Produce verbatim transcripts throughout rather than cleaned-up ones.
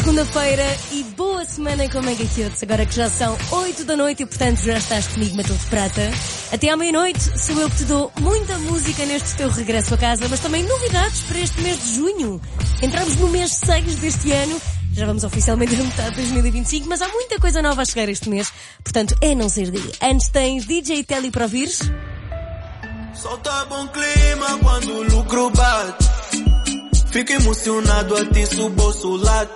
segunda-feira e boa semana com Mega Hits. Agora que já são oito da noite e, portanto, já estás comigo, Matou de Prata. Até à meia-noite sou eu que te dou muita música neste teu regresso a casa, mas também novidades para este mês de junho. Entramos no mês seis deste ano. Já vamos oficialmente a metade de dois mil e vinte e cinco, mas há muita coisa nova a chegar este mês. Portanto, é não ser dia. Antes tens D J Telly para ouvires. Solta bom clima quando o lucro bate. Fico emocionado a ti, se o bolso late.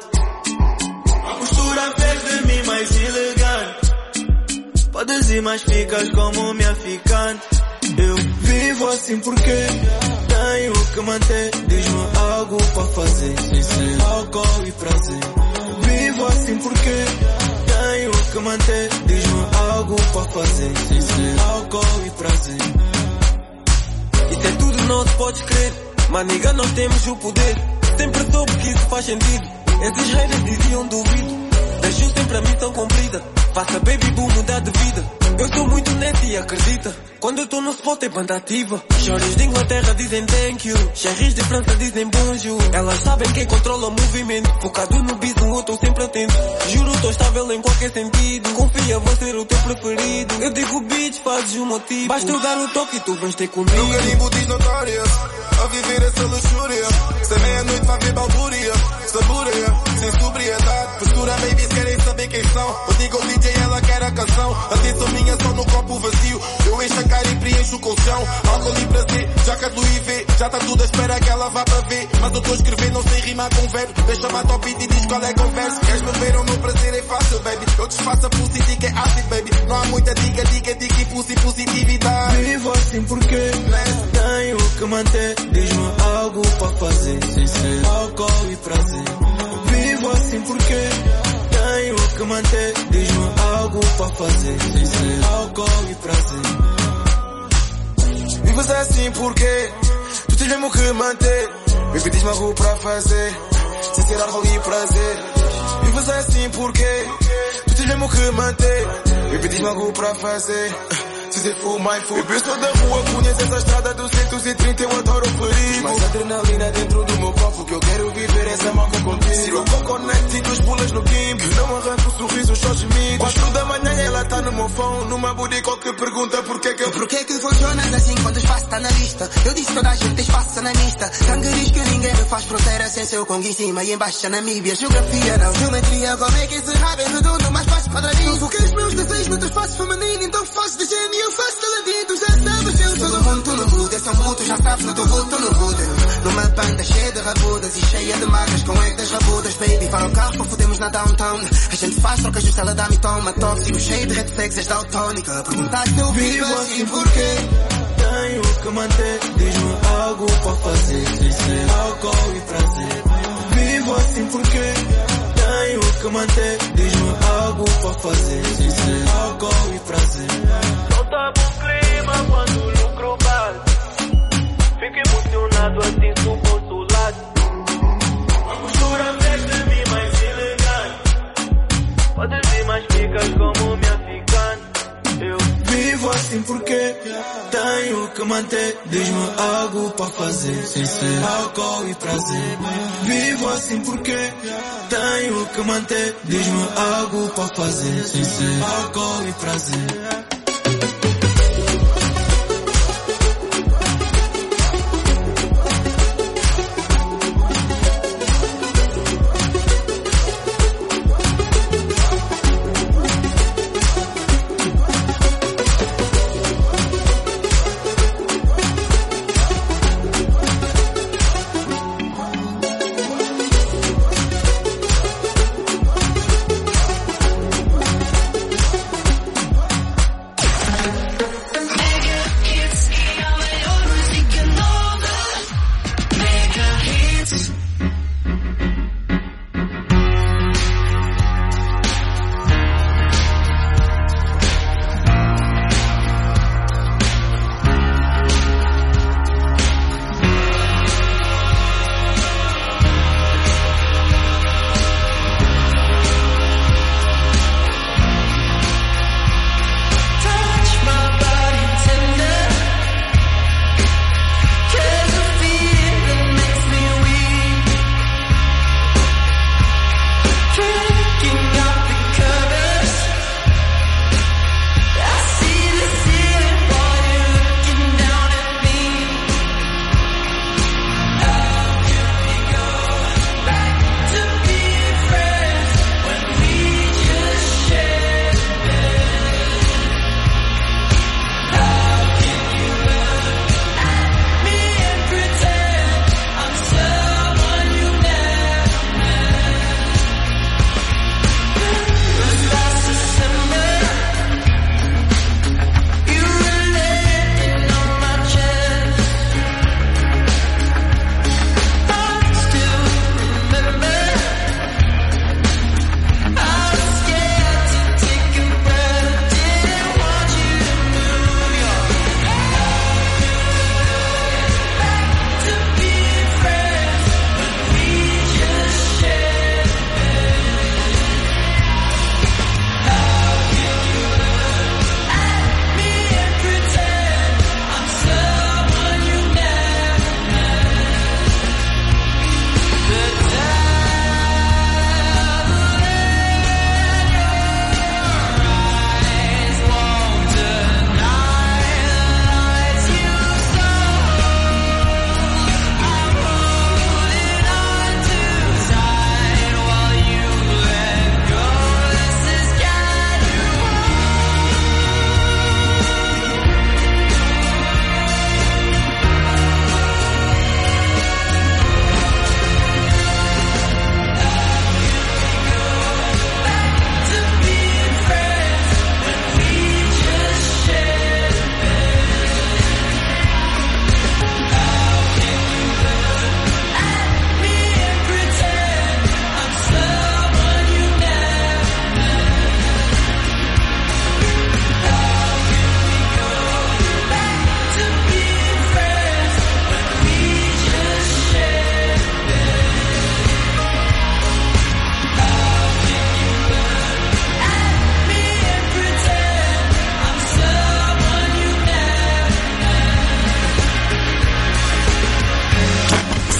A postura fez de mim mais elegante. Podes ir, mas ficas como minha ficante. Eu vivo assim porque tenho que manter. Diz-me algo para fazer, sem ser álcool e prazer. Vivo assim porque tenho que manter. Diz-me algo para fazer, sem ser álcool e prazer. Isso é tudo nosso, podes crer. Maniga, nós temos o poder. Sempre soube que isso faz sentido. Esses haters diziam duvido. Deixo sempre a missão cumprida. Faça baby boom mudar de vida. Eu sou muito neto e acredita. Quando eu tô no spot é banda ativa. Choros de Inglaterra dizem thank you. Cherries de França dizem bonjour. Elas sabem quem controla o movimento. Focado no bis, eu tô sempre atento. Juro, tô estável em qualquer sentido. Confia, vou ser o teu preferido. Eu digo bitch, fazes o motivo. Basta eu dar o toque e tu vais ter comigo. No carimbo diz notorious. A viver essa luxúria. Se meia-noite vai ver balbúria. Saboreia, sem sobriedade. Postura, babies querem saber quem são. Eu digo ao D J, ela quer a canção. Atenção minha só no copo vazio. Eu encho a cara e preencho o colchão. Álcool e prazer, já que a Louis vê. Já tá tudo à espera que ela vá para ver. Mas eu tô a escrever, não sei rimar com verbo. Deixa matar o beat e diz qual é converso. Queres me ver ou meu prazer é fácil, baby. Eu desfaço a pussy, diga é ácido, baby. Não há muita dica, dica, dica e pussy, positividade. Vivo assim porque tenho que manter. Diz-me algo para fazer, sem ser álcool e prazer. Vivo assim porque tenho que manter. Diz-me algo para fazer, sem ser álcool e prazer. Vives assim porque tu tens mesmo que manter. Baby, diz-me algo para fazer, sem ser álcool e prazer. Vives assim porque tu tens mesmo que manter. Baby, diz-me algo para fazer, sem ser full my full. Baby, eu sou da rua, conheço essa estrada dos cento e trinta, eu adoro o perigo. Mais adrenalina dentro do meu copo, que eu quero viver essa marca contigo. Se eu conecto e duas pulas no quimbo, não arranco o sorriso, só gemidos. Quatro da manhã ela tá no meu phone, numa booty call que pergunta porquê que eu... Porquê que funcionas assim quando o espaço tá na lista? Eu disse toda a gente tem espaço na mista. Sangue diz que ninguém me faz fronteira sem seu Congo em cima e embaixo a Namíbia. Geografia não, geometria, como é que esse rabo é redondo, mais fácil quadradinho. Tu queres meus desejos, mas eu faço feminino, então faço de gênio, eu faço de ladinho. Tu já sabes, eu todo mundo, tu no rude, são putos, já sabes, no teu vulto, no rude. Numa banda cheia de rabudas e cheia de magras com egg rabudas, baby. Para o carro, fodemos na downtown. A gente faz trocas de ela dá-me toma tóxico, cheio de red flags, és daltónica. Perguntaste eu vivo assim porquê? Tenho que manter, diz-me algo para fazer, sem ser álcool e prazer. Vivo assim porque tenho que manter, diz-me algo para fazer, sem ser álcool e prazer. Solta bom clima quando o lucro bate. Fico emocionado assim, se o bolso late. A postura fez de mim mais elegante. Podes ir, mas ficas como minha ficante. Eu vivo assim porque tenho que manter. Diz-me algo para fazer, sem ser álcool e prazer. Vivo assim porque tenho que manter. Diz-me algo para fazer, sem ser álcool e prazer.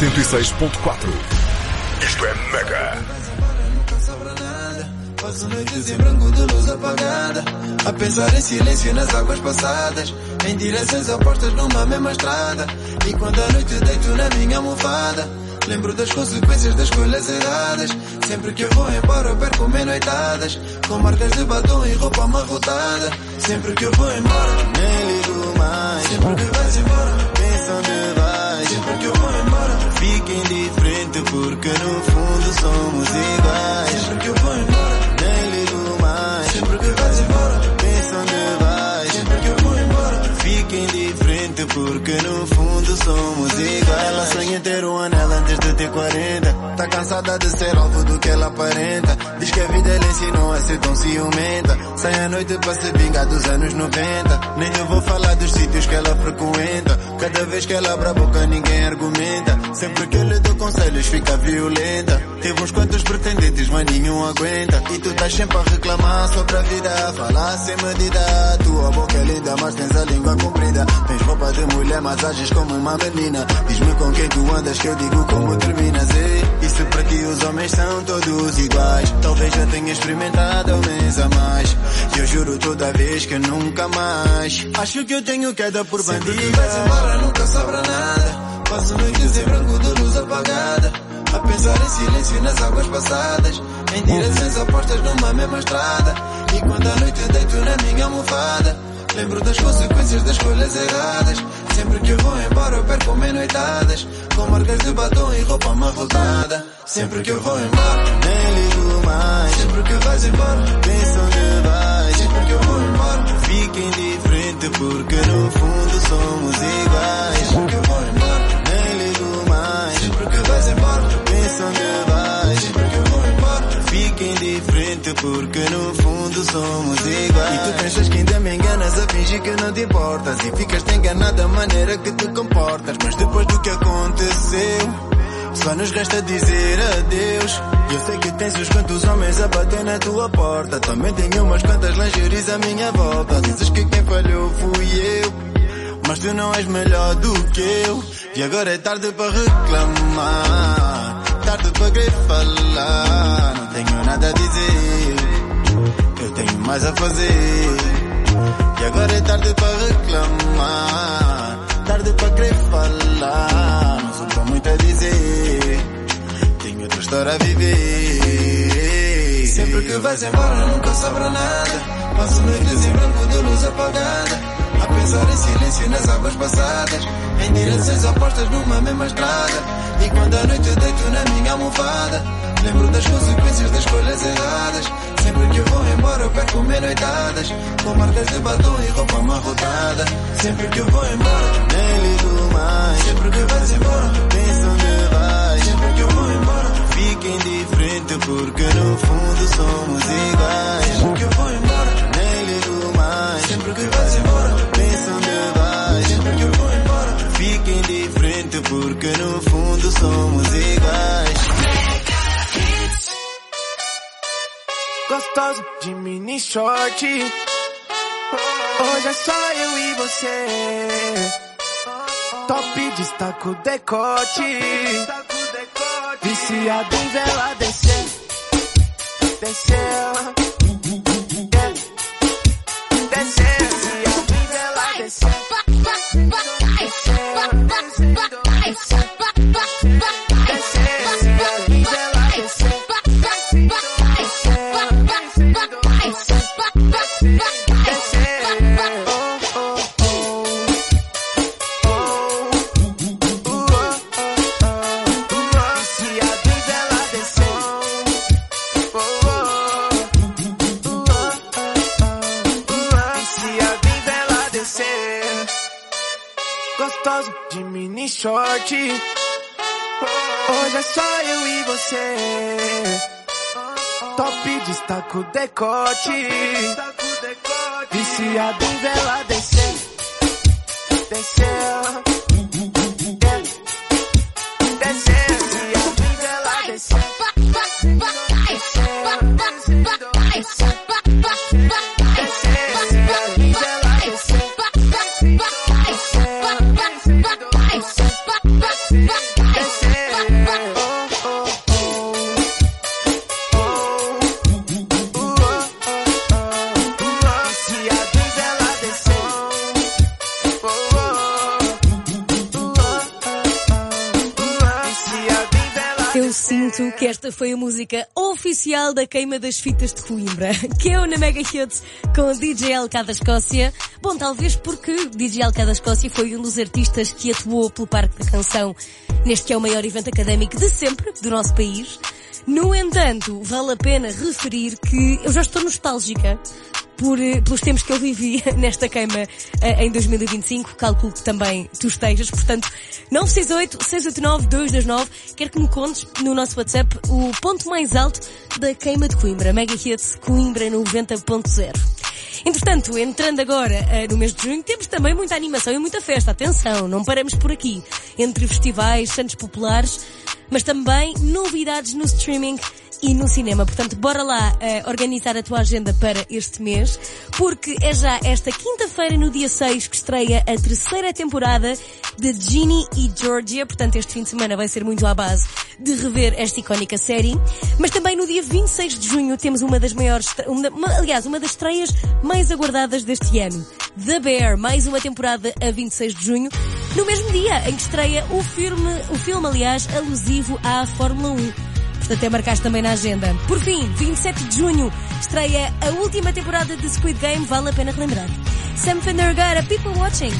cento e seis ponto quatro. Isto é Mega. Passo noites em branco de luz apagada, a pensar em silêncio nas águas passadas, em direções opostas numa mesma estrada. E quando a noite deito na minha almofada, lembro das consequências das escolhas erradas. Sempre que eu vou embora eu perco-me noitadas, com marcas de batom e roupa amarrotada. Sempre que eu vou embora, nem ligo mais. Sempre que vais embora, pensa onde vais. Sempre que eu vou embora, fica indiferente porque no fundo somos iguais. Sempre que eu vou embora, nem ligo mais. Sempre que vais embora, pensa onde vais. Sempre que eu vou embora, fica indiferente porque no fundo somos iguais. Ela sonha em ter um anel antes de ter quarenta. Tá cansada de ser alvo do que ela aparenta. Diz que a vida lhe ensinou a ser tão ciumenta. Sai à noite para se vingar dos anos noventa. Nem eu vou falar dos sítios que ela frequenta. Cada vez que ela abre a boca ninguém argumenta. Sempre que eu lhe dou conselhos fica violenta. Teve uns quantos pretendentes mas nenhum aguenta. E tu estás sempre a reclamar sobre a vida, a falar sem medida. Tua boca é linda mas tens a língua comprida. Tens roupa de mulher mas ages como uma menina. Diz-me com quem tu andas que eu digo como terminas. E, e se para ti os homens são todos iguais, talvez já tenha experimentado um mês a mais. E eu juro toda vez que nunca mais. Acho que eu tenho queda por bandida. Sempre que vais embora nunca sobra nada. Passo noites em branco de luz apagada, a pensar em silêncio nas águas passadas, em direções opostas numa mesma estrada. E quando à noite deito na minha almofada, lembro das consequências das escolhas erradas. Sempre que eu vou embora eu perco-me noitadas, com marcas de batom e roupa amarrotada. Sempre que eu vou embora, nem ligo mais. Sempre que vais embora, pensa onde vais. Sempre que eu vou embora, fica indiferente porque no fundo somos iguais. Sempre que eu vou embora, nem ligo mais. Sempre que vais embora, pensa onde vais. Sempre que eu vou embora, fica indiferente porque no fundo somos iguais. E tu pensas que ainda me enganas a fingir que não te importas, e ficas-te enganado da maneira que te comportas. Mas depois do que aconteceu, só nos resta dizer adeus. Eu sei que tens uns quantos homens a bater na tua porta, também tenho umas quantas lingeries à minha volta. Dizes que quem falhou fui eu, mas tu não és melhor do que eu. E agora é tarde para reclamar, tarde para querer falar. Não tenho nada a dizer, eu tenho mais a fazer. E agora é tarde para reclamar, tarde para querer falar. Não sobrou muito a dizer, tenho outra história a viver. Sempre que vais embora nunca sobra nada. Passo noites em branco de luz apagada, a pensar em silêncio nas águas passadas, em direções opostas numa mesma estrada. E quando a noite deito na minha almofada, lembro das consequências das escolhas erradas. Sempre que eu vou embora eu perco-me noitadas, com marcas de batom e roupa amarrotada. Sempre que eu vou embora, nem ligo mais. Sempre que vais embora, pensa onde vais. Sempre que eu vou embora, fica indiferente porque no fundo somos iguais. Sempre que eu vou embora, nem ligo mais. Sempre que vais embora, pensa onde vais. Sempre que eu vou embora, fica indiferente porque no fundo somos iguais. Gostoso de mini short, hoje é só eu e você. Top destaca o decote, viciado em vela descer, descer, descer, viciado em vela descer, descer, gostoso de mini short, hoje é só eu e você. Top destaca o decote, viciado em vela descer, descer, descer, viciado em vela descer, descer, descer, Eu sinto que esta foi a música oficial da queima das fitas de Coimbra, que é o na Mega Hits com o D J L K da Escócia. Bom, talvez porque D J L K da Escócia foi um dos artistas que atuou pelo Parque da Canção neste que é o maior evento académico de sempre do nosso país. No entanto, vale a pena referir que eu já estou nostálgica por, pelos tempos que eu vivi nesta queima uh, em dois mil e vinte e cinco. Calculo que também tu estejas. Portanto, nove seis oito, seis oito nove, dois dois nove. Quero que me contes no nosso WhatsApp o ponto mais alto da queima de Coimbra. Mega Hits Coimbra noventa ponto zero. Entretanto, entrando agora uh, no mês de junho, temos também muita animação e muita festa. Atenção, não paramos por aqui. Entre festivais, santos populares, mas também novidades no streaming e no cinema. Portanto, bora lá uh, organizar a tua agenda para este mês, porque é já esta quinta-feira, no dia seis, que estreia a terceira temporada de Ginny e Georgia. Portanto, este fim de semana vai ser muito à base de rever esta icónica série. Mas também no dia vinte e seis de junho temos uma das maiores, uma, uma, aliás, uma das estreias mais aguardadas deste ano. The Bear, mais uma temporada a vinte e seis de junho, no mesmo dia em que estreia o filme, o filme, aliás, alusivo à Fórmula um. Portanto, é marcar também na agenda. Por fim, vinte e sete de junho, estreia a última temporada de Squid Game, vale a pena relembrar. Sam Fender Gara, People Watching.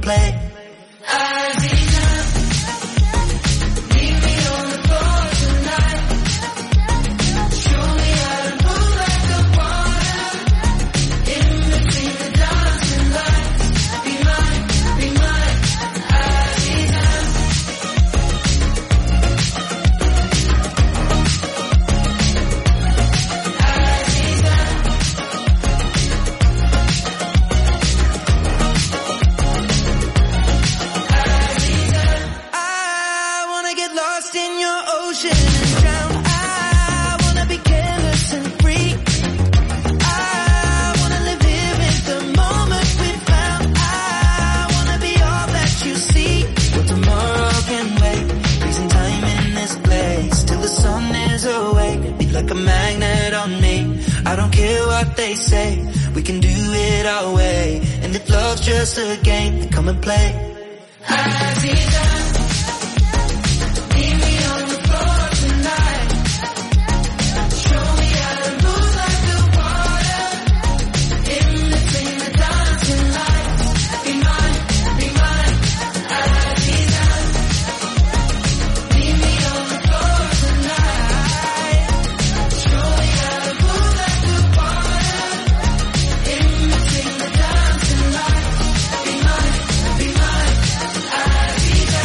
play. Like a magnet on me. I don't care what they say, we can do it our way. And if love's just a game, then come and play. Aziza, meet me on the floor tonight. Show me how to move like the water. In between the dancing lights. Be mine, be mine. Aziza, meet me on the floor tonight. Show me how to move like the water. In between the dancing lights. Be mine, be mine. Aziza.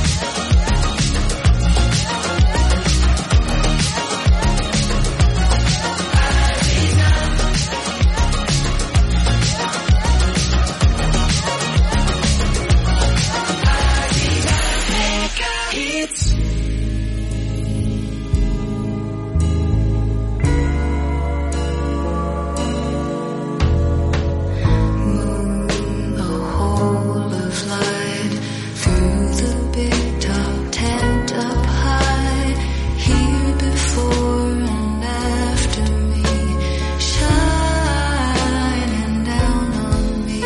The whole of light through the big top tent up high, here before and after me, shining down on me.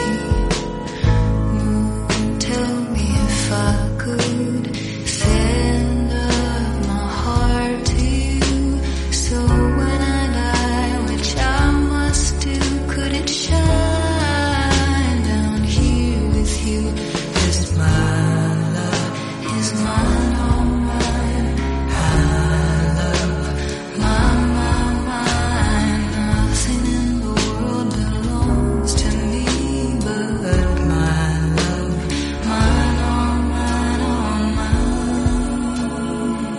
Moon, tell me if I could send up my heart to you, so when I die, which I must do, could it shine down here with you? 'Cause my love is mine, all mine. I love my, my, mine. Nothing in the world belongs to me but my love, mine, all mine, all mine.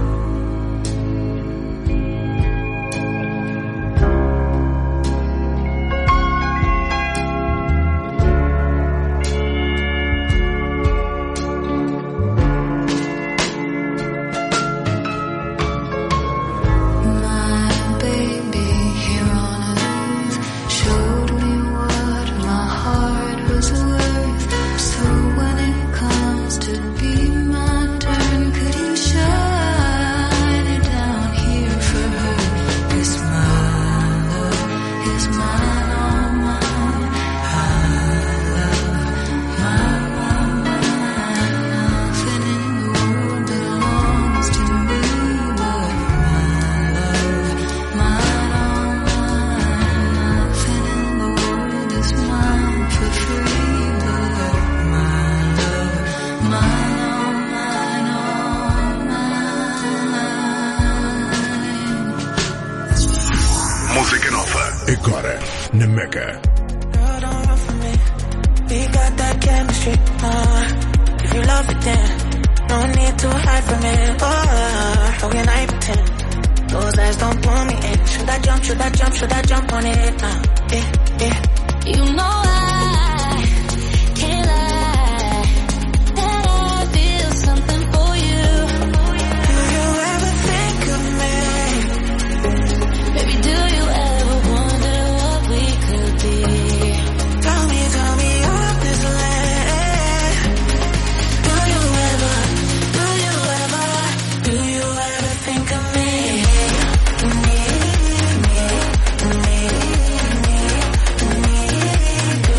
My baby here on earth showed me what my heart was worth. So when it comes to be my turn, could you shine it down here for her? 'Cause my love is mine, all mine. I love my, my, mine. Nothing in the world belongs to me but my love, mine, all mine. Nothing in the world is mine for free but my love, mine, all mine, all mine. Música nova, agora na Mega. Girl, don't run from me. We got that chemistry. Uh, if you love it, then no need to hide from it. Oh, how can I pretend? Those eyes don't pull me in. Should I jump? Should I jump? Should I jump on it? Uh, yeah, yeah. You know I can't lie that I feel something for you. Do you ever think of me? Baby, do you ever wonder what we could be? Tell me, tell me honestly. Do you ever, do you ever, do you ever think of me? Me, me, me, me, me.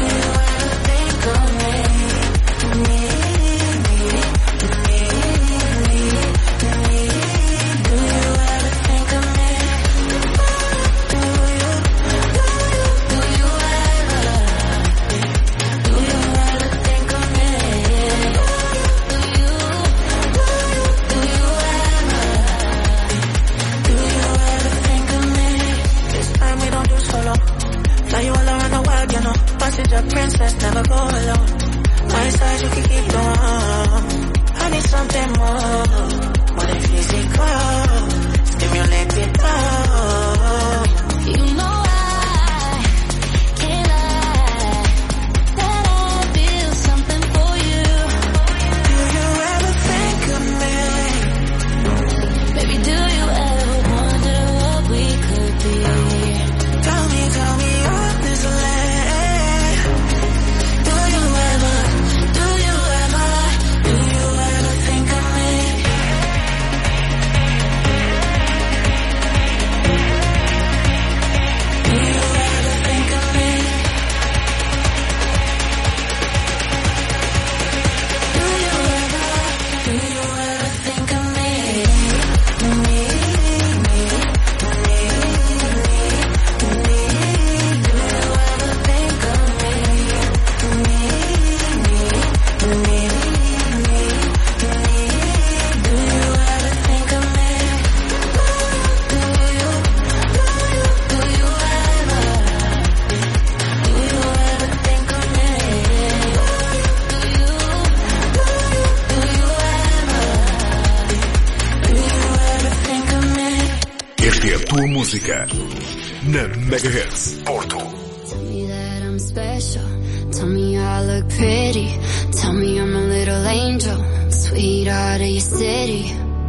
música na Megahits Porto. Tell me that I'm special. Tell me I look pretty. Tell me I'm a little angel, sweetheart of your city.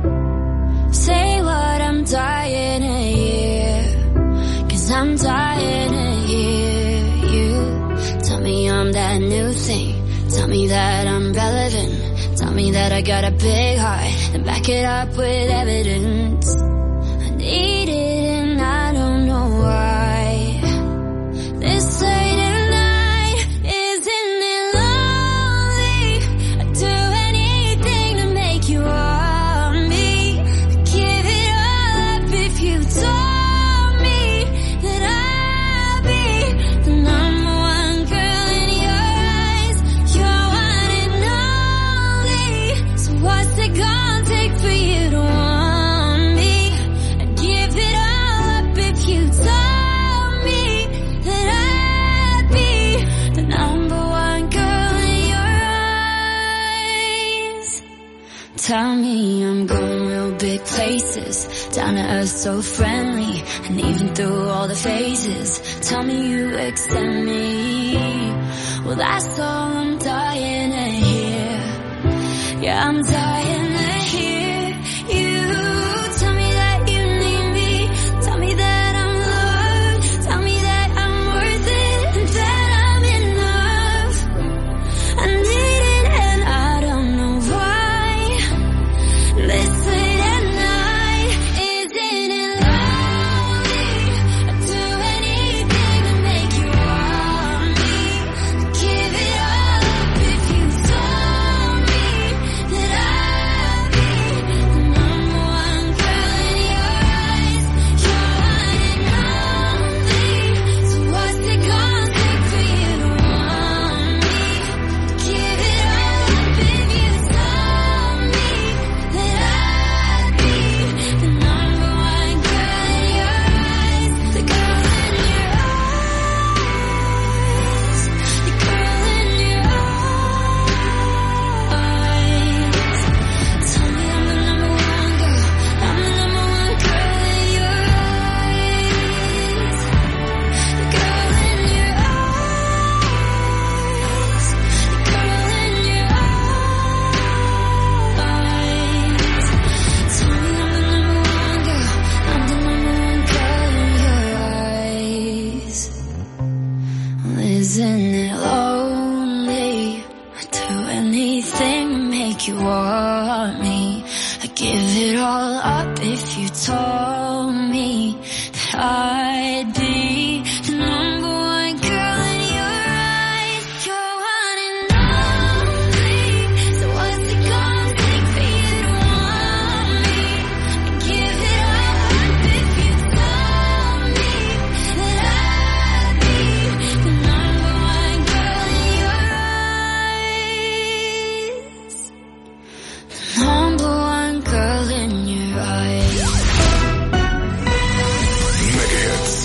Say what I'm dying to hear, 'cause I'm dying to hear you. Tell me I'm that new thing. Tell me that I'm relevant. Tell me that I got a big heart and back it up with evidence. I need it and I don't know why. This late at night, isn't it lonely? I'd do anything to make you want me. I'd give it all up if you told me that I'd be the number one girl in your eyes. You're one and only. So what's it gonna take for you to want me? I'd give it all up if you told me that I'd be the number one girl in your eyes. Tell me I'm going real big places, down to earth so friendly, and even through all the phases. Tell me you accept me. Well, that's all I'm dying to hear. Yeah, I'm dying to hear you. Tell me that you need me. Tell me that I'm loved. Tell me that I'm worth it and that I'm enough. I need it and I don't know why. This late at night, isn't it lonely? I'd do anything to make you want me. Give it all up if you told me that I'd be the number one girl in your eyes. You're one and only. So what's it gonna take for you to want me? Give it all up if you told me that I'd be the number one girl in your eyes. The girl in your eyes. The girl in your eyes. Tell me I'm the number one girl. I'm the number one girl in your eyes. The girl in your eyes. The girl in your eyes. Tell me I'm the number one girl. I'm the number one girl in your eyes. Isn't it lonely? I'd do anything to make you want me. I'd give it all up if you told me that I'd be the number one girl in your eyes. You're one and only. So what's it gonna take for you to want me? I'd give it all up if you told me that I'd be the number one girl in your eyes. The number one girl in your eyes. Megahits.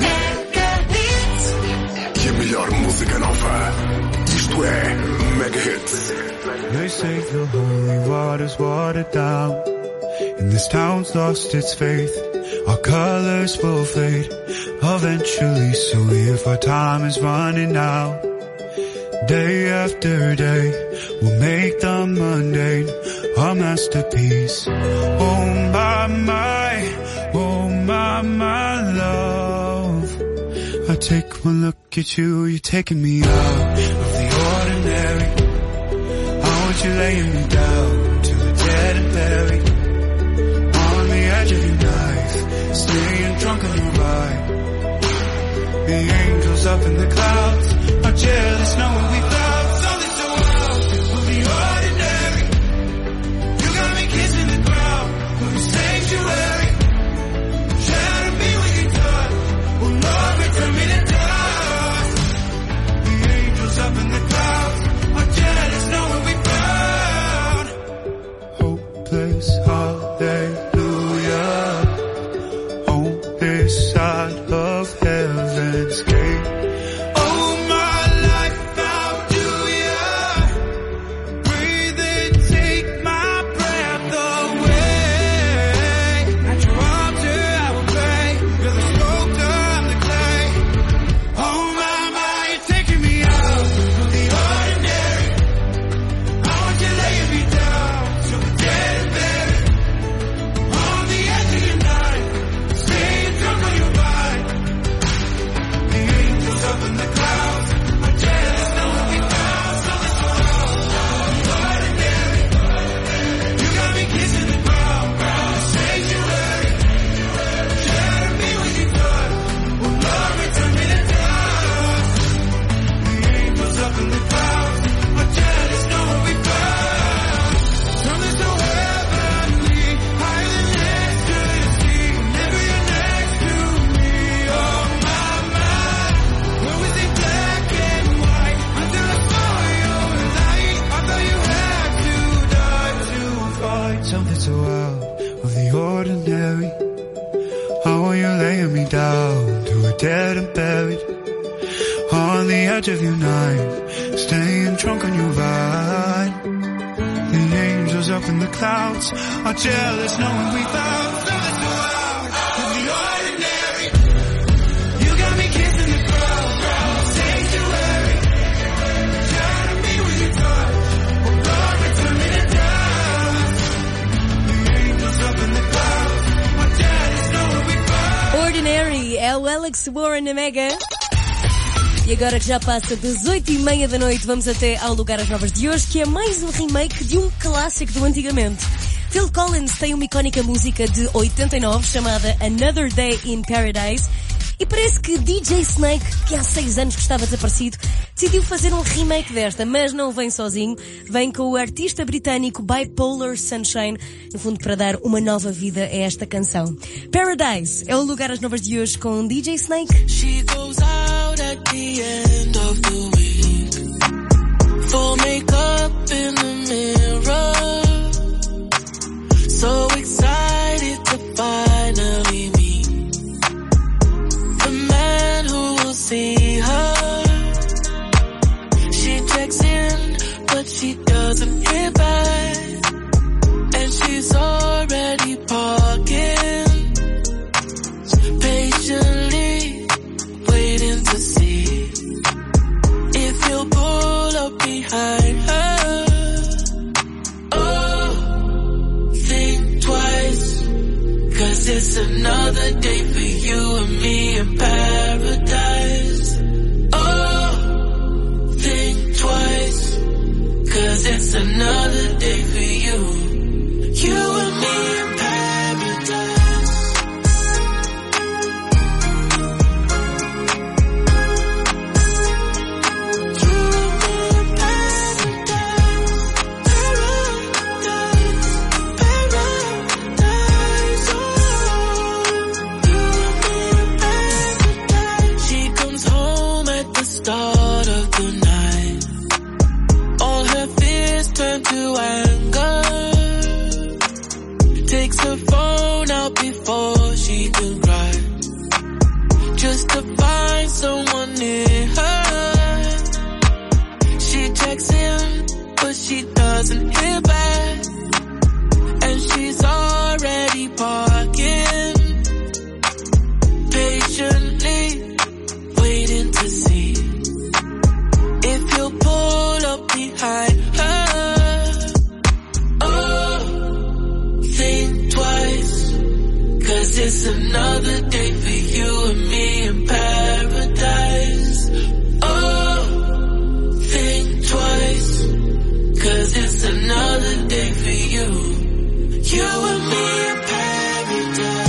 E a melhor música nova. Isto é Megahits. They say the holy water's watered down, and this town's lost its faith. Our colors will fade eventually, so if our time is running out, day after day, we'll make the mundane our masterpiece. Oh my, my, oh my, my love. I take one look at you, you're taking me out of the ordinary. I want you laying me down to the dead and buried, on the edge of your knife, staying drunk on your ride. The angels up in the clouds are jealous knowing we thought something so wild will be ordinary. You got me kissing the ground, we're in sanctuary. Shadow me when you touch, will Lord return me to dust. The angels up in the clouds are jealous knowing we found hopeless hallelujah on this side of heaven's gate. Oh my life, how do ya breathe and take my breath away? At your altar I will pray, you're the something so out of the ordinary. I want you laying me down to a dead and buried on the edge of your night, staying drunk on your vine. The angels up in the clouds are jealous knowing we found something so out of the ordinary. You got me kissing the crowd, sanctuary, trying to be with your touch, oh God, we're turning it down. The angels up in the clouds are jealous knowing we found. Ordinary é o Alex Warren na Mega. E agora que já passa das oito e meia da noite, vamos até ao Lugar às Novas de hoje, que é mais um remake de um clássico do antigamente. Phil Collins tem uma icónica música de oitenta e nove chamada Another Day in Paradise, e parece que D J Snake, que há seis anos que estava desaparecido, decidiu fazer um remake desta, mas não vem sozinho, vem com o artista britânico Bipolar Sunshine, no fundo para dar uma nova vida a esta canção. Paradise é o Lugar às Novas de hoje com D J Snake. She goes out at the end of the week, full makeup in the mirror, so excited to finally meet the man who will see her. She checks in, but she doesn't hear back, and she's already parking, patiently waiting to see if he'll pull up behind her. Oh, think twice, 'cause it's another day for you and me in paradise. Oh, think twice, 'cause it's another day for you, you and me in paradise. Start of the night, all her fears turn to anger, takes her phone out before she can cry, just to find someone near her. She checks in, but she doesn't hear back, and she's already parking, patiently waiting to see if he'll pull up behind her. Oh, think twice, 'cause it's another day for you and me in paradise. Oh, think twice, 'cause it's another day for you, you and me in paradise.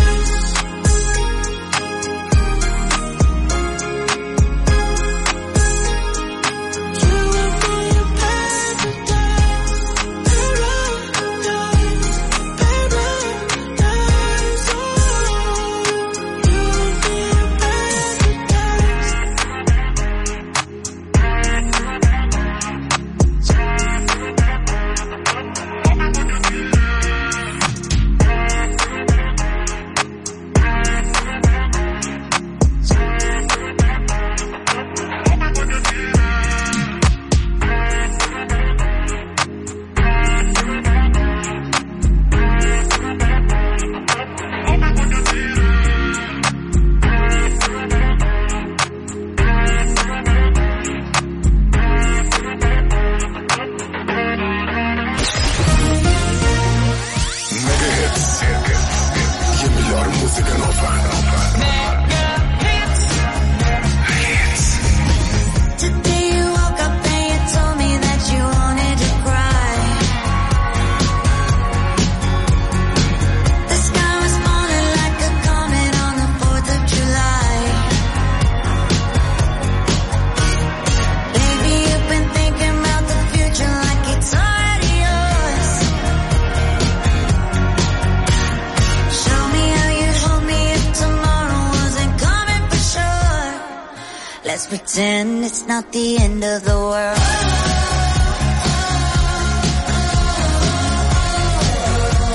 Let's pretend it's not the end of the world.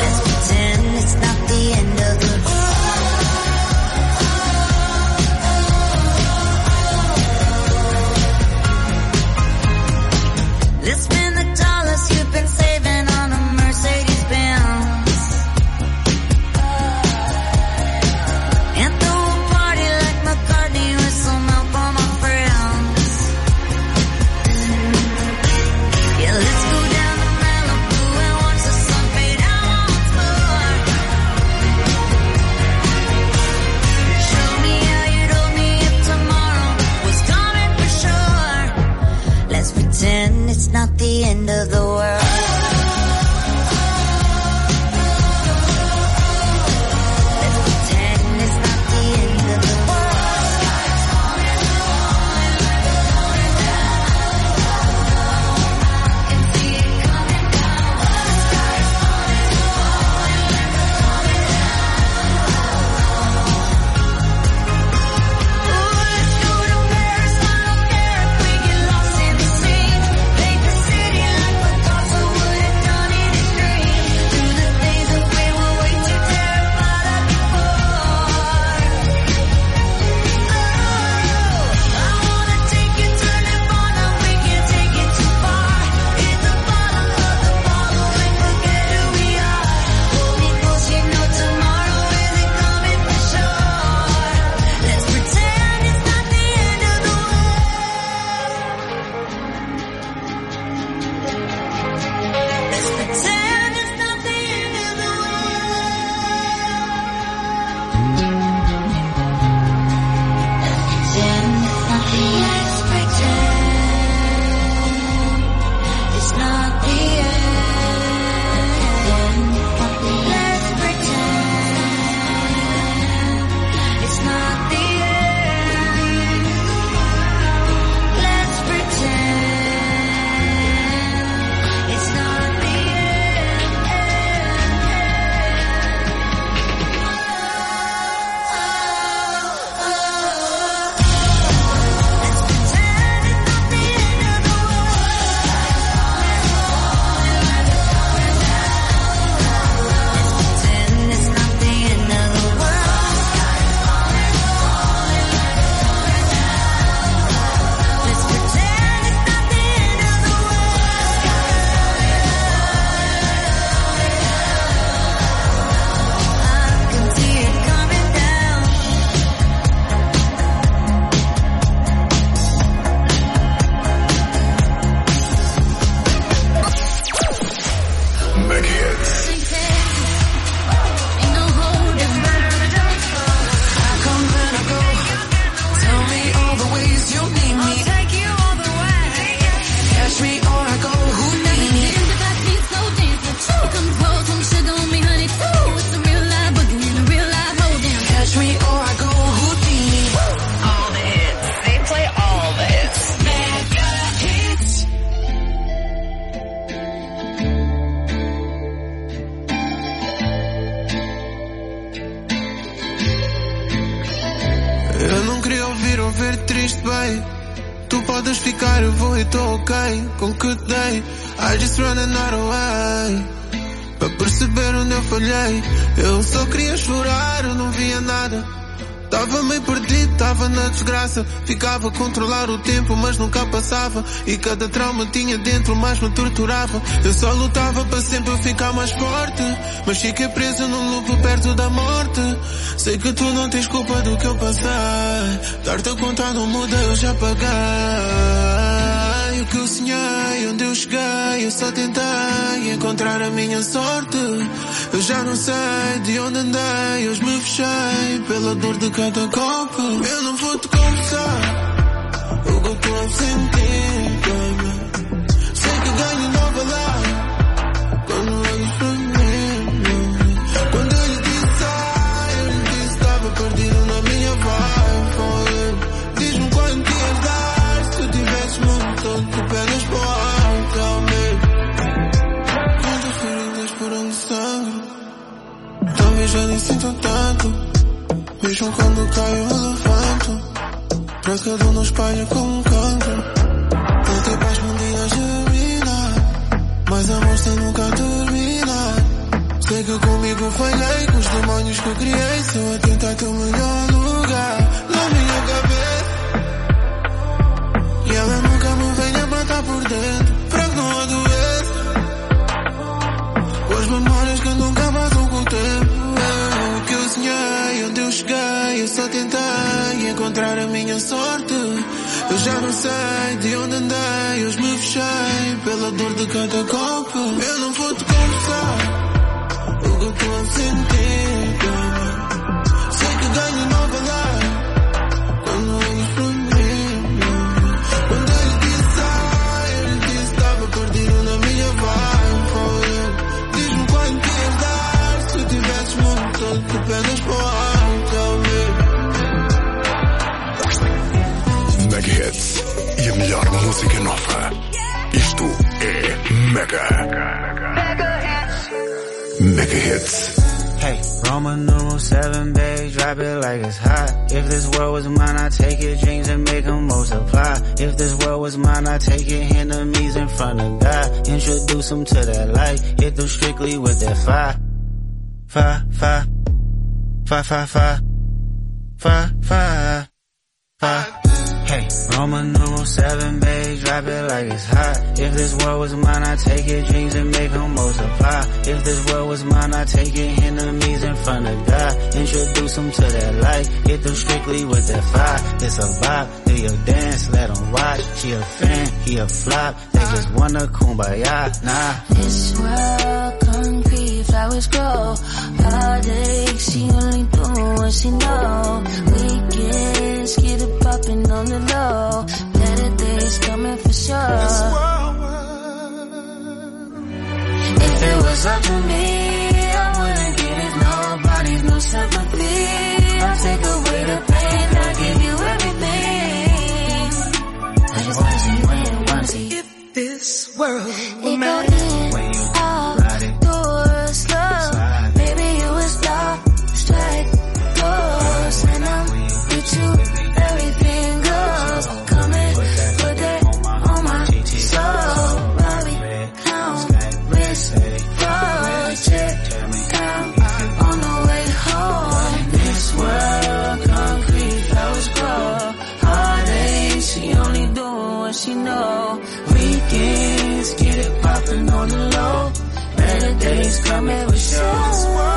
Hits. Ver triste, bem. Tu podes ficar, eu vou e tô ok com o que te dei. I just running out of way. Para perceber onde eu falhei. Eu só queria chorar, eu não via nada. Tava meio perdido, tava na desgraça. Ficava a controlar o tempo, mas nunca passava. E cada trauma tinha dentro, mais me torturava. Eu só lutava para sempre ficar mais forte, mas fiquei preso num loop perto da morte. Sei que tu não tens culpa do que eu passei. Dar-te a contar não muda, eu já paguei. O que eu sonhei, onde eu cheguei, eu só tentei encontrar a minha sorte. Eu já não sei de onde andei, hoje me fechei pela dor de cada golpe. Eu não vou te confessar o que eu tô a sentir, baby. Sei que ganho nova lá quando olhas para mim. Quando eu lhe disse, ah, eu lhe disse, estava perdido na minha vibe. Diz-me quanto ias dar se tu tivesses montado de pegas para o ar. Tell me quantas feridas por onde sangue. Talvez já nem sinto tanto, mesmo quando caio eu levanto. Pra cada um no espelho como um canto. Não tem paz num dia germinar, mas amor sem nunca terminar. Sei que comigo falhei, com os demónios que eu criei. Só a tentar ter o melhor lugar na minha cabeça. E ela nunca me venha matar por dentro, pra que não adoeça. Com as memórias que nunca passam com o tempo. O que eu sonhei, onde eu cheguei, eu só tentei encontrar a minha sorte. Eu já não sei de onde andei, hoje me fechei pela dor de cada golpe. Eu não vou te confessar o que eu tô a sentir, baby. Sei que ganho nova lá quando olhas para mim. Quando eu lhe disse, ah, eu lhe disse, estava perdido na minha vibe. Diz-me quanto ias dar se tu tivesses montado de pedras para o ar. Mega Hits e a melhor música nova. Isto é Mega. Mega Hits. Hey, Roman numeral seven, babe, drop it like it's hot. If this world was mine, I'd take your dreams and make them multiply. If this world was mine, I'd take your enemies in front of God. Introduce them to that light, hit them strictly with that fire. Fire, fire, fire, fire, fire, fire, fire, fire. Hey, Roman numeral seven, babe, drop it like it's hot. If this world was mine, I'd take your dreams and make them multiply. If this world was mine, I'd take your enemies in front of God. Introduce them to that light, hit them strictly with that fire. It's a vibe, do your dance, let them watch. She a fan, he a flop, they just wanna kumbaya, nah. This world concrete, flowers grow. Heartache, she only do what she know. Weekends, get it poppin' on the low. Better days coming for sure. If it was up to me, I wouldn't give it nobody's no sympathy. I'll take away the pain, I'll give you everything. I just wanna see you win, wanna see you. If this world were It mine, go in, out, doors, slow. Maybe you was lost, strike, doors. And I'm with you, everything goes. Come and put that on my soul. Bobby, clown, wrist, project, down, on the way home. This world, concrete, flowers grow. Heartache, she only doing what she know. Weekends, get it poppin' on the low. Better days coming for sure.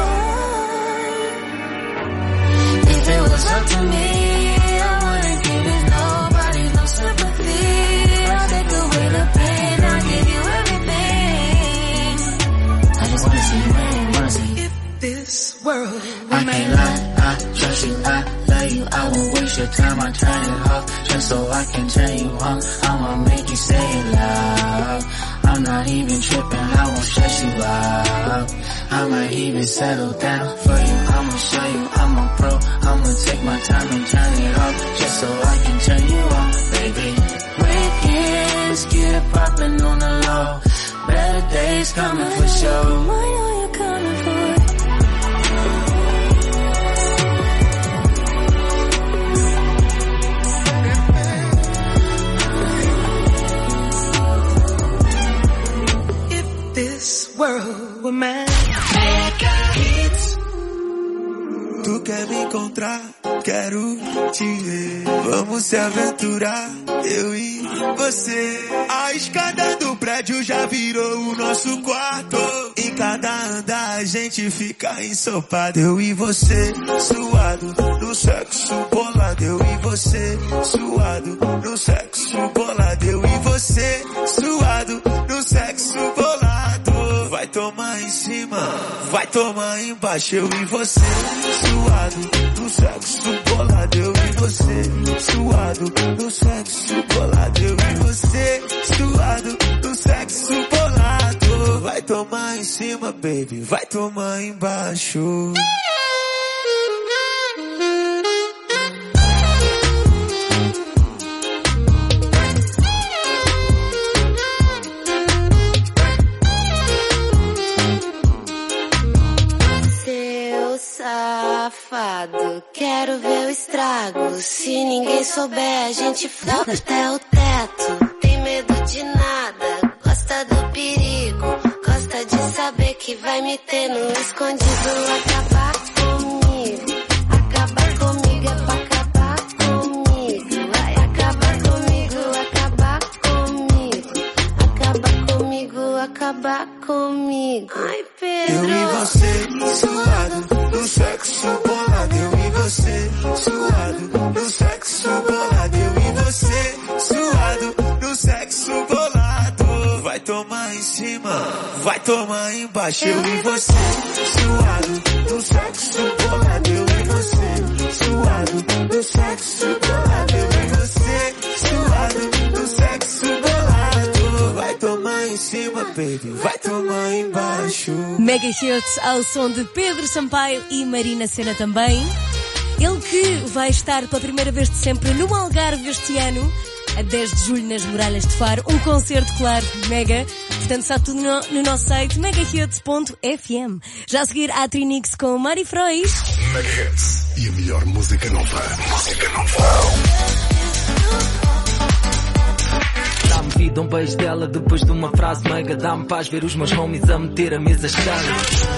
If it was up to me, I wouldn't give it nobody no sympathy. I'll take away the pain, I'll give you everything. I just wanna see mercy, mercy. If this world I can't lie, I trust you, I love you, I won't waste your time, I turn it off, just so I can turn you on, I'ma make you say it loud, I'm not even tripping, I won't stress you out, I might even settle down for you, I'ma show you I'm a pro, I'ma take my time and turn it off, just so I can turn you on, baby. Weekends get it poppin' on the low, better days coming for sure. I know you're coming for it. If this world were mine. Tu quer me encontrar, quero te ver. Vamos se aventurar, eu e você. A escada do prédio já virou o nosso quarto. Em cada andar a gente fica ensopado. Eu e você, suado, no sexo bolado. Eu e você, suado, no sexo bolado. Eu e você, suado, no sexo bolado. Vai tomar em cima, vai tomar embaixo. Eu e você, suado, no sexo bolado. Eu e você, suado, no sexo bolado. Eu e você, suado, no sexo bolado. Vai tomar em cima, baby, vai tomar embaixo. Safado, quero ver o estrago. Se ninguém souber, a gente foda até o teto. Tem medo de nada, gosta do perigo. Gosta de saber que vai me ter no escondido. Acabar comigo, acabar comigo é pra acabar comigo. Vai acabar comigo, acabar comigo. Acabar comigo, acabar comigo. Ai, Pedro. Eu e você, suado, no sexo bolado. Eu e você, suado, no sexo bolado. Eu e você, suado, no sexo bolado. Vai tomar em cima, vai tomar embaixo. Eu e você, suado, no sexo bolado. Eu e você, suado, no sexo bolado. Eu e você, suado, no sexo bolado. Vai tomar em cima, baby, vai tomar embaixo. Mega Hits ao som de Pedro Sampaio e Marina Sena também. Ele que vai estar pela primeira vez de sempre no Algarve este ano, a dez de julho nas Muralhas de Faro. Um concerto, claro, mega. Portanto, está tudo no, no nosso site mega hits ponto f m. Já a seguir a Trinix com Mari Frois. Mega Hits e a melhor música nova. Música nova. Dá-me vida um beijo dela depois de uma frase mega. Dá-me paz ver os meus homies a meter a mesa cheia.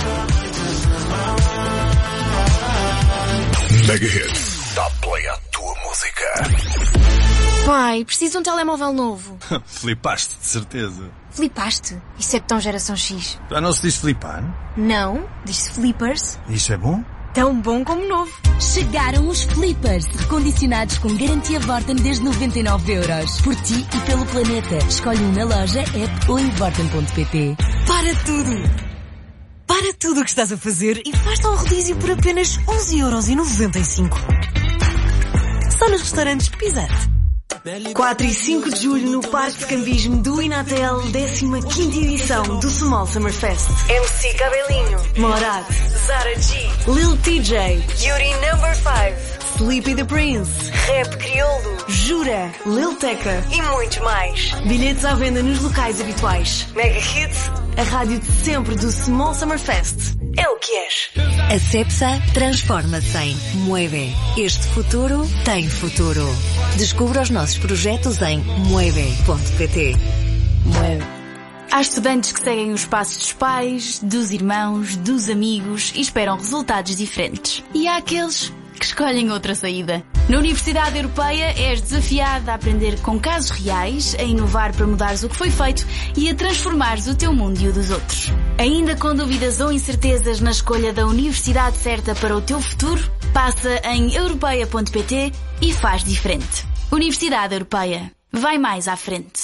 Mega Hits. Dá play à tua música. Pai, preciso de um telemóvel novo. Flipaste, de certeza. Flipaste? Isso é tão geração X. Já não se diz flipar? Não, diz-se flippers. Isso é bom? Tão bom como novo. Chegaram os flippers, recondicionados com garantia Vorten desde noventa e nove euros. Por ti e pelo planeta. Escolhe um na loja, app ou em vorten ponto pt. Para tudo! Para tudo o que estás a fazer e faz-te um rodízio por apenas onze euros e noventa e cinco. Só nos restaurantes Pisate. quatro e cinco de julho no Parque de Cambismo do Inatel, décima quinta edição do Small Summer Fest. M C Cabelinho, Morat, Zara G, Lil T J, Yuri Number five, Sleepy the Prince, Rap Criolo, Jura, Lil Tecca e muitos mais. Bilhetes à venda nos locais habituais. Mega Hits, a rádio de sempre do Small Summer Fest. É o que és. A Cepsa transforma-se em Mueve. Este futuro tem futuro. Descubra os nossos projetos em mueve ponto pt. Mueve. Há estudantes que seguem os passos dos pais, dos irmãos, dos amigos e esperam resultados diferentes. E há aqueles que escolhem outra saída. Na Universidade Europeia és desafiada a aprender com casos reais, a inovar para mudares o que foi feito e a transformares o teu mundo e o dos outros. Ainda com dúvidas ou incertezas na escolha da universidade certa para o teu futuro? Passa em europeia ponto pt e faz diferente. Universidade Europeia. Vai mais à frente.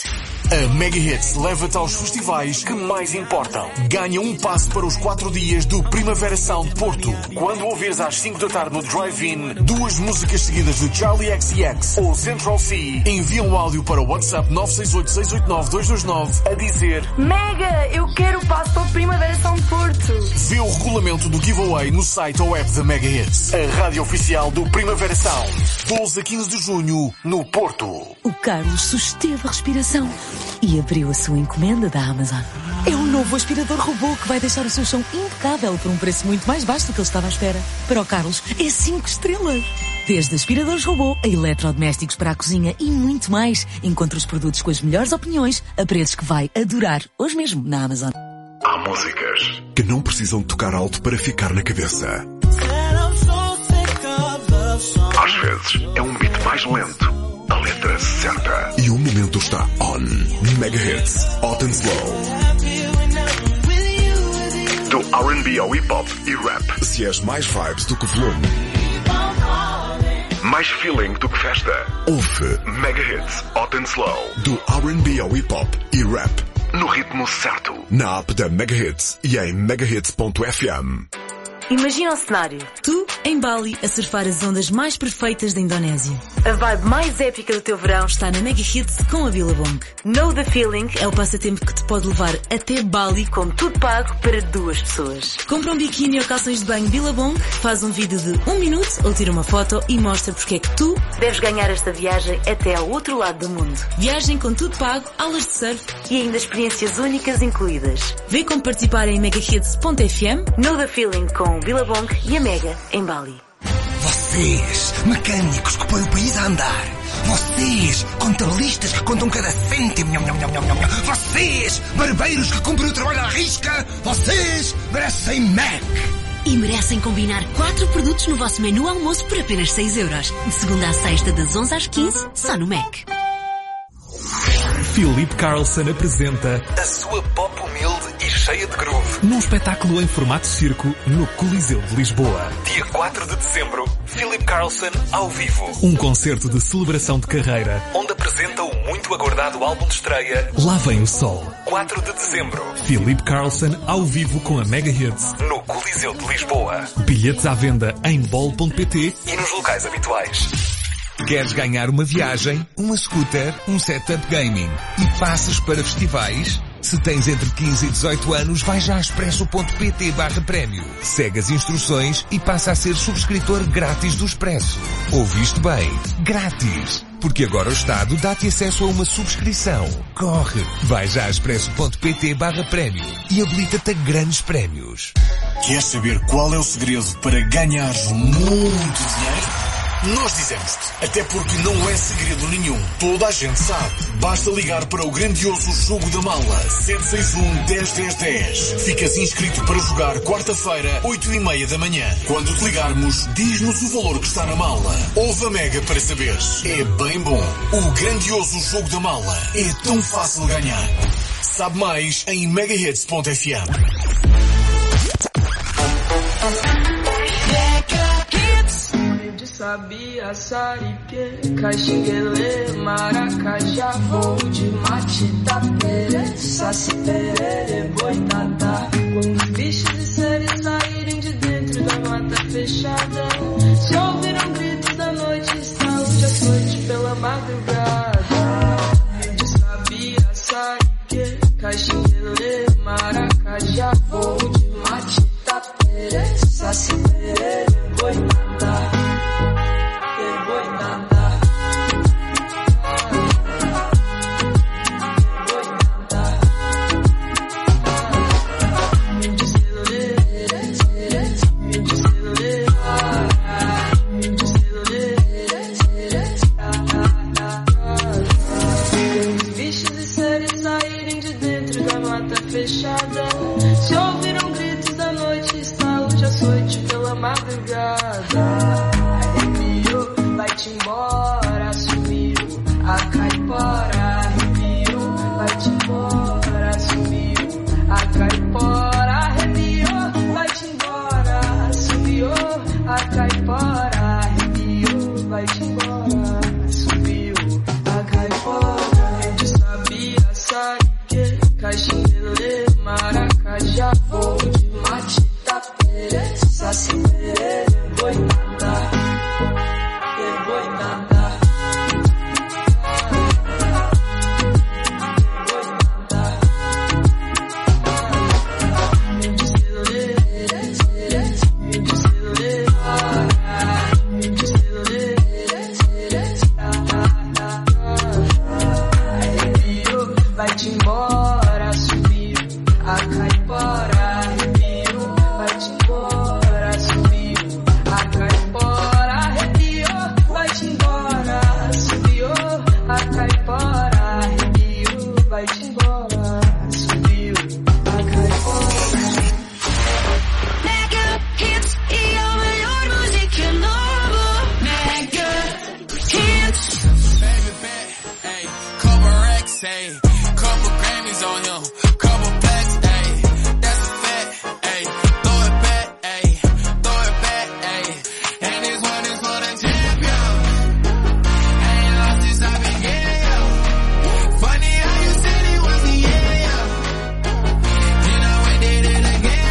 A Mega Hits leva-te aos festivais que mais importam. Ganha um passe para os quatro dias do Primavera Sound Porto. Quando ouvires às cinco da tarde no Drive-In duas músicas seguidas de Charlie X C X ou Central C, envia um áudio para o WhatsApp nove seis oito, seis oito nove, dois dois nove a dizer: Mega, eu quero o passe para o Primavera Sound Porto. Vê o regulamento do giveaway no site ou app da Mega Hits. A rádio oficial do Primavera Sound. doze a quinze de junho, no Porto. O Carlos susteve a respiração e abriu a sua encomenda da Amazon. É um novo aspirador robô que vai deixar o seu chão impecável por um preço muito mais baixo do que ele estava à espera. Para o Carlos, é cinco estrelas. Desde aspiradores robô a eletrodomésticos para a cozinha e muito mais. Encontre os produtos com as melhores opiniões a preços que vai adorar hoje mesmo na Amazon. Há músicas que não precisam tocar alto para ficar na cabeça. Às vezes é um beat mais lento, a letra certa. E o momento está on. Mega Hits, Hot and Slow. Do R and B ao hip hop e rap. Se és mais vibes do que volume, mais feeling do que festa, ouve Mega Hits, Hot and Slow. Do R and B ao hip hop e rap. No ritmo certo. Na app da Mega Hits e em megahits ponto f m. Imagina o cenário. Tu, em Bali, a surfar as ondas mais perfeitas da Indonésia. A vibe mais épica do teu verão está na Mega Hits com a Billabong. Know the feeling é o passatempo que te pode levar até Bali com tudo pago para duas pessoas. Compra um biquíni ou calções de banho Billabong, faz um vídeo de um minuto ou tira uma foto e mostra porque é que tu deves ganhar esta viagem até ao outro lado do mundo. Viagem com tudo pago, aulas de surf e ainda experiências únicas incluídas. Vê como participar em megahits ponto f m. Know the feeling com Billabong e a Mega em Bali. Vocês, mecânicos que põem o país a andar. Vocês, contabilistas que contam cada cêntimo. Vocês, barbeiros que cumprem o trabalho à risca. Vocês merecem Mac. E merecem combinar quatro produtos no vosso menu almoço por apenas seis euros. De segunda à sexta, das onze às quinze, só no Mac. Philip Carlson apresenta a sua pop humilde e cheia de groove num espetáculo em formato circo no Coliseu de Lisboa. Dia quatro de dezembro, Philip Carlson ao vivo. Um concerto de celebração de carreira onde apresenta o muito aguardado álbum de estreia Lá Vem o Sol. quatro de dezembro. Philip Carlson ao vivo com a Mega Hits no Coliseu de Lisboa. Bilhetes à venda em bol ponto p t e nos locais habituais. Queres ganhar uma viagem, uma scooter, um setup gaming e passes para festivais? Se tens entre quinze e dezoito anos, vai já a expresso ponto p t barra prémio. Segue as instruções e passa a ser subscritor grátis do Expresso. Ouviste bem? Grátis! Porque agora o Estado dá-te acesso a uma subscrição. Corre! Vai já a expresso ponto p t barra prémio e habilita-te a grandes prémios. Queres saber qual é o segredo para ganhares muito dinheiro? Nós dizemos-te, até porque não é segredo nenhum. Toda a gente sabe. Basta ligar para o grandioso Jogo da Mala. sete seis um, um zero, um zero, um zero. Ficas inscrito para jogar quarta-feira, oito e meia da manhã. Quando te ligarmos, diz-nos o valor que está na mala. Ouve a Mega para saberes. É bem bom. O grandioso Jogo da Mala é tão fácil ganhar. Sabe mais em megahits ponto f m. Sabia, sarique, caxinguele, maracajá, voo de mate, tapere, saci, perere, boitatá. Quando os bichos e seres saírem de dentro da mata fechada, se ouviram gritos da noite, estalos de açoite pela madrugada. De sabia, sarique, caxinguele, maracajá, voo de mate, tapere, saci, perere, boitatá. Sassi perere, boy nanda, e boy nanda. Vai-te embora, subiu a caipora, arrepiou. Vai-te embora, subiu a caipora, arrepiou. Vai-te embora, subiu a caipora, arrepiou. Vai-te embora, subiu a caipora. Mega Hits e a melhor música nova. Mega Hits. Baby, baby, hey, couple racks, hey. Couple Grammys on him, couple plaques, ayy, that's a fact, ayy, throw it back, ayy, throw it back, ayy, and this one is for the champion, ain't lost since I began, funny how you said it was the end, then I went did it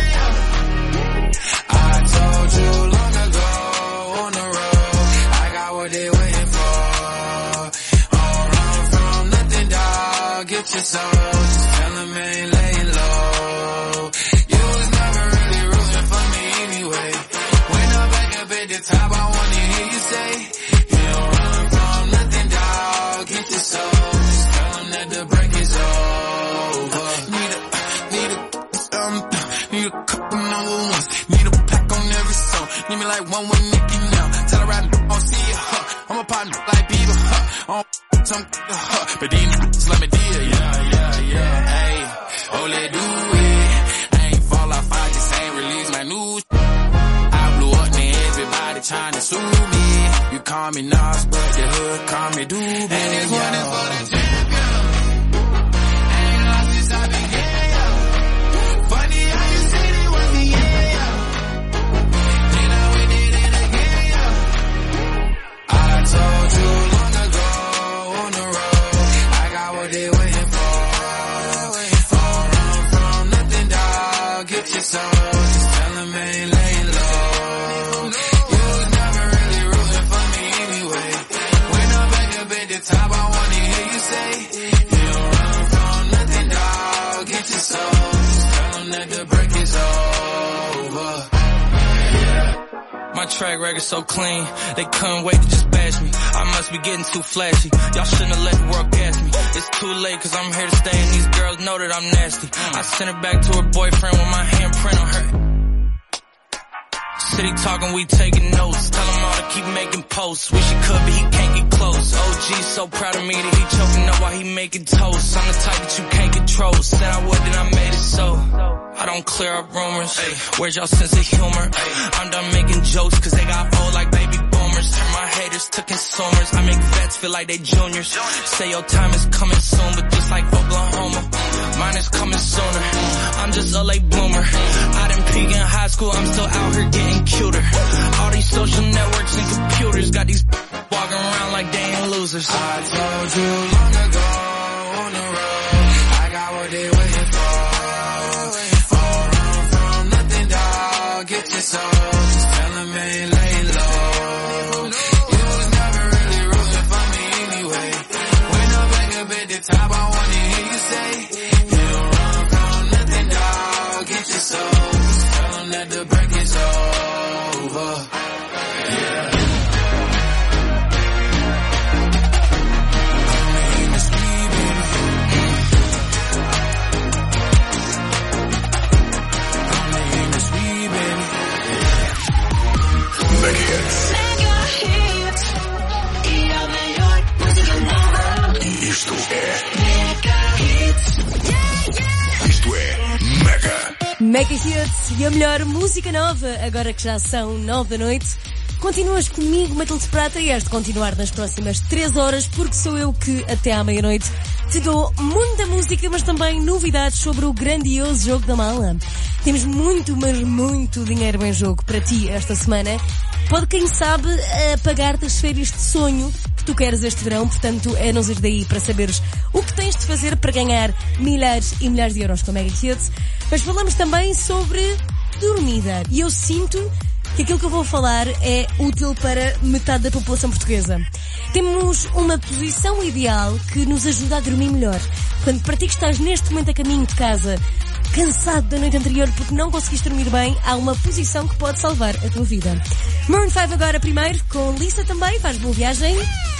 again, I told you long ago, on the road, I got what they waiting for, don't run from nothing, dog, get your soul, just tell them ain't laying low. You was never really rooting for me anyway. When I'm back up at the top, I wanna hear you say, you don't run from nothing, dog. Get your soul, just tell them that the break is over. Need a, need a, um, need a couple number ones. Need a pack on every song. Need me like one with Nicki now. Tell her I don't see it, huh. I'm a partner like Bieber, huh. I'm some, huh. But these niggas let me deal, yeah, yeah, yeah, ayy. Oh, let do it. I ain't fall off, I just ain't release my news. I blew up, man, everybody trying to sue me. You call me Nas, but the hood call me Doobie. And this one is for the champion. Ain't lost since I began. Funny how you said it was the end. Then I went did it again. I told you long ago on the road, I got what they waiting for. Don't run from nothing, dog. Get your soul, just tell them ain't laying low. You was never really rooting for me anyway. When I'm back up at the top, I wanna hear you say, you don't run from nothing, dog. Get your soul, just tell them that the break is over. My track record so clean, they couldn't wait to just bash me. I must be getting too flashy. Y'all shouldn't have let the world gas me. It's too late cause I'm here to stay and these girls know that I'm nasty. I sent her back to her boyfriend with my handprint on her. City talking, we taking notes. Tell him all to keep making posts. Wish he could, but he can't get close. O G so proud of me that he choking up while he making toast. I'm the type that you can't control. Said I would, then I made it so. I don't clear up rumors. Ay, where's y'all sense of humor? Ay, I'm done making jokes cause they got old like baby boomers. Turn my haters to consumers. I make vets feel like they juniors. Say your time is coming soon, but just like Oklahoma, mine is coming sooner. I'm just a late bloomer. I didn't peak in high school, I'm still out here getting cuter. All these social networks and computers got these walking around like they ain't losers. I told you long ago on the road, I got what they waiting for. Don't run from nothing, dog. Get your soul, just tell them ain't laying low. You was never really rooting for me anyway. When I'm back up at the top, I wanna hear you say, you don't run from nothing, dog. Get your soul, just tell them that the break is over. Yeah. Isto é Isto é Mega Mega Hits e a melhor música nova. Agora que já são nove da noite, continuas comigo, Matilde Prata, e has de continuar nas próximas três horas, porque sou eu que até à meia-noite te dou muita música, mas também novidades sobre o grandioso jogo da mala. Temos muito, mas muito dinheiro em jogo para ti esta semana. Pode, quem sabe, pagar-te as férias de sonho que tu queres este verão. Portanto, é não ir daí para saberes o que tens de fazer para ganhar milhares e milhares de euros com a Mega Hits. Mas falamos também sobre dormida. E eu sinto que aquilo que eu vou falar é útil para metade da população portuguesa. Temos uma posição ideal que nos ajuda a dormir melhor. Quando para ti que estás neste momento a caminho de casa, cansado da noite anterior porque não conseguiste dormir bem, há uma posição que pode salvar a tua vida. Maroon five agora primeiro, com Lisa também, faz boa viagem.